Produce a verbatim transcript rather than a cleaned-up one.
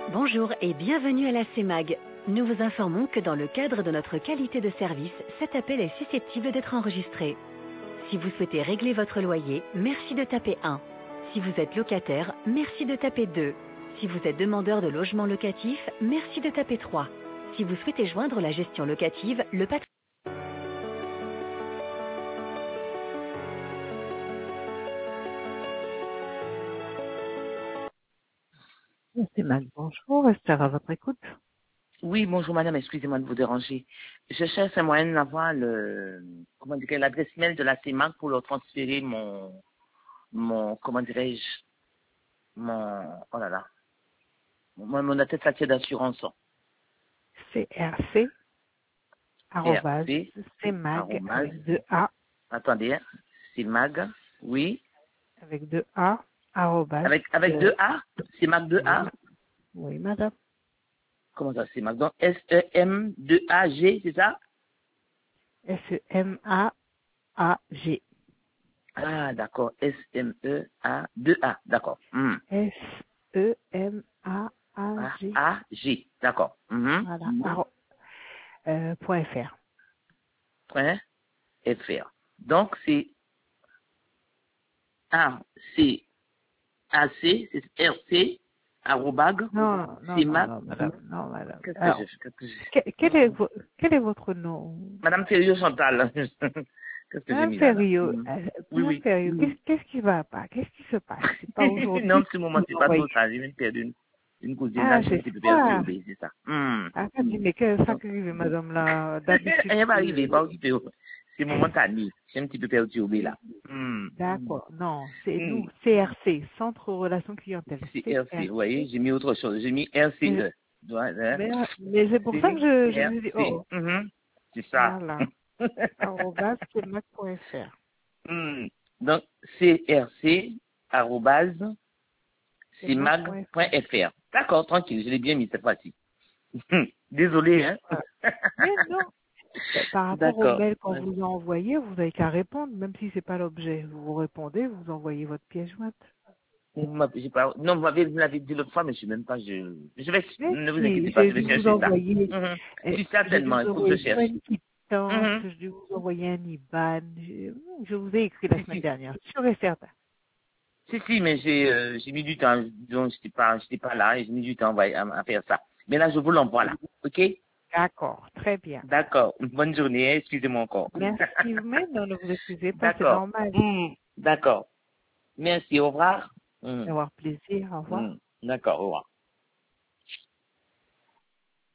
Bonjour et bienvenue à la C E M A G. Nous vous informons que dans le cadre de notre qualité de service, cet appel est susceptible d'être enregistré. Si vous souhaitez régler votre loyer, merci de taper un. Si vous êtes locataire, merci de taper deux. Si vous êtes demandeur de logement locatif, merci de taper trois. Si vous souhaitez joindre la gestion locative, le patron... C'est mal, bonjour, Esther à votre écoute. Oui, bonjour madame, excusez-moi de vous déranger. Je cherche un moyen d'avoir le, comment dirais l'adresse mail de la C E M A C pour leur transférer mon, mon, comment dirais-je, mon, oh là là, mon, mon attestation d'assurance. C R C, arrobase, C R C, C E M A G, arrobase, avec deux A, attendez, hein, C E M A G, oui, avec deux A, arrobase, avec, avec deux A, C E M A G deux oui, A, ma- oui, madame. comment ça, C E M A G, donc S E M deux A G, c'est ça? S E M A A G. Ah, d'accord, S M E A deux A, d'accord. Hmm. S E M A A A, G. A, G, d'accord. Mhm. Voilà. arro- euh, point F R. Point F R. Donc, c'est A, C, A, C, c'est R, C, arrobag, Non, non, c'est non, ma, non, madame, non, madame. qu'est-ce que je, Alors, qu'est-ce que je, que- quel est, vo- quel est votre nom? Madame Thériault Chantal, qu'est-ce que j'ai Madame mis là, là? Ferriot, Mhm. euh, Oui, Madame oui. Ferriot, qu'est-ce qu'est-ce qui va pas? Qu'est-ce qui se passe? C'est pas Non, aujourd'hui ce que moment, vous c'est pas envoyez. trop ça. J'ai même perdu une, une cousine là, Ah, je suis un c'est petit peu ça. perturbée, c'est ça. Hmm. Ah, ça dit, mais que ça Donc, qui arrive, madame, là, d'habitude, elle va arriver, pas c'est... occupée. C'est momentané. Je suis un petit peu perturbée là. Hmm. D'accord. Non, c'est Hmm. nous, C R C, Centre Relations Clientèle, C'est R C, vous C R C. voyez, j'ai mis autre chose. J'ai mis R C E. Ouais, hein. Mais, mais c'est pour ça que C je, je R me dis, C. oh, oh, Mhm. C'est ça. voilà, arrobas, cemac point F R. Hmm. Donc, C R C, arrobase, cemac point F R. cimag.fr. D'accord, tranquille, je l'ai bien mis cette fois-ci. Désolé, hein. Voilà. Mais non, par rapport au D'accord. mail qu'on vous a envoyé, vous n'avez qu'à répondre, même si c'est pas l'objet. Vous répondez, vous envoyez votre pièce jointe. Vous m'avez- j'ai pas, non, vous m'avez, vous l'avez dit l'autre fois, mais je sais même pas, je, je vais, Mais ne vous inquiétez si, pas, j'ai je vais dû vous chercher ça. envoyer, Mhm. euh, Si j'ai dû certainement, vous il faut que je envoyer soit cherche. une quittance, Mhm. j'ai dû vous envoyer un I B A N. Je, je vous ai écrit la Si, semaine si. dernière, sûr et certain. Si, si, mais j'ai euh, j'ai mis du temps, donc j'étais pas, j'étais pas là et j'ai mis du temps ouais, à, à faire ça. Mais là, je vous l'envoie là, ok? D'accord, très bien. D'accord. Bonne journée, hein, excusez-moi encore. Merci, mais non, ne vous excusez pas, c'est D'accord. normal. Hmm, D'accord. Merci, au revoir. Hmm, D'avoir plaisir, au revoir. hmm, D'accord, au revoir.